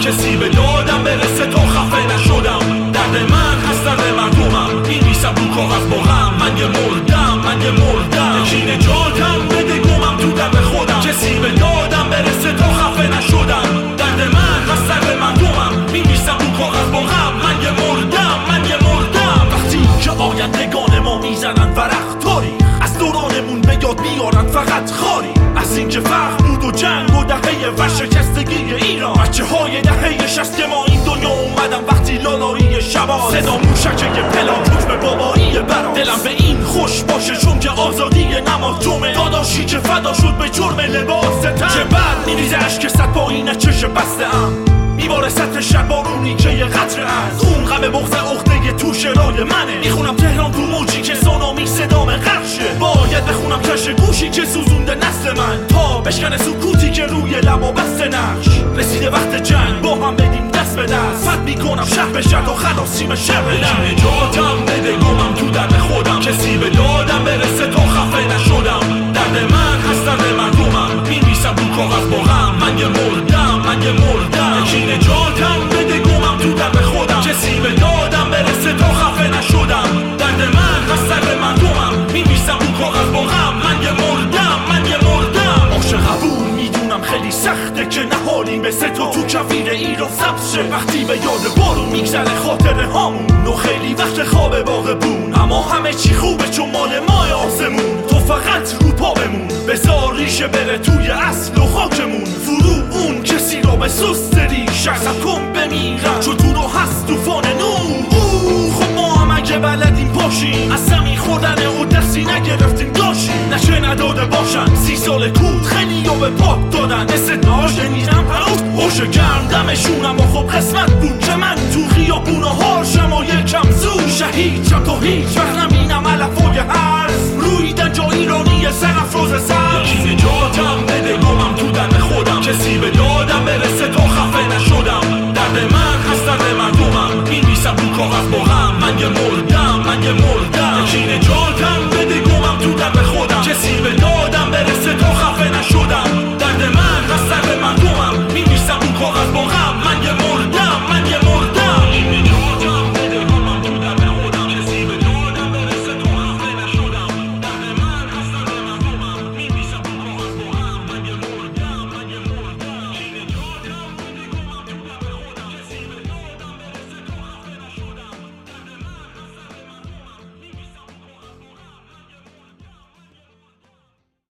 کسی به دادم برسه تا خفه نشدم. درد من هست درد مردمم، این نیستم رو کاغذ با غم. من یه مردم یکی نجاتم بده گمم تو درد خودم. کسی به دادم برسه تا خفه نشدم. درد من هست درد مردمم، این نیستم رو کاغذ با غم. من یه مردم وقتی که آیندگان ما میزنن ورق تاریخ، از دورانمون به یاد بیارن فقط خاری. از اینکه فقر بود و جنگ و دهه ورشکستگی ایران، بچه های دهه 60 که ما این دنیا اومدم وقتی لالایی شبا، صدا موشکه پلا حکم بابایی برا. دلم به این خوش باشه چون که آزادی نماز جمعه، داداشی که فدا شد به جرم لباس تن. چه بد میریزه اشک صد پایینه چش بسته ام، میباره سطح شب بارونی که یه قطره از اون غم بغض عقده تو شعرهای منه. میخونم تهران تو موجی که سونامی صدام غرشه، باید بخونم کش گوشی که سوزونده نسل من، تا بشکنه سکوتی که روی لبا بسته نقش. رسیده وقت جنگ با هم بدیم دست به دست، فت میکنم شهر به شهر تا خلاصیم شهر من. نجاتم بده گمم تو درد خودم، کسی به دادم برسه تا خفه نشدم. درد من هست درد مردمم، می‌نویسم رو کاغذ با غم. من یه مردم یکی نجاتم بده گمم تو درد خودم. کسی به دادم برسه تا خفه نشدم. درد من هست درد مردمم، می‌نویسم رو کاغذ با غم. من یه مردم عاشق قبول میدونم خیلی سخته که نهالیم به ستا تو کویر ایران سبز شه. وقتی به یاد بارون میگذره خاطره هامون، و خیلی وقت خواب باغبون، اما همه چی خوبه چون مال مای آسمون. تو فقط رو پا بمون، بذار ریشه بره توی اصل و خاکمون. فرو اون کسی رو به سست ریش ازم کن بمیرم، چون تو رو هست توفان نور. خب ما هم اگه بلدیم پاشیم، از زمین خوردن او دستی نگرفتیم داشیم. نشه نداده باشن 30 سال کود خیلی رو به پاک دادن. استدناش نمیرم پروت باشه گرم دمشونم، و خب قسمت بود که من تو خیابون هاشم و یکم زود شهیدشم تا هیچ وقت نبینم علفای هرز روی در جا ایرانی سرافراز سرز. یکی نجاتم بده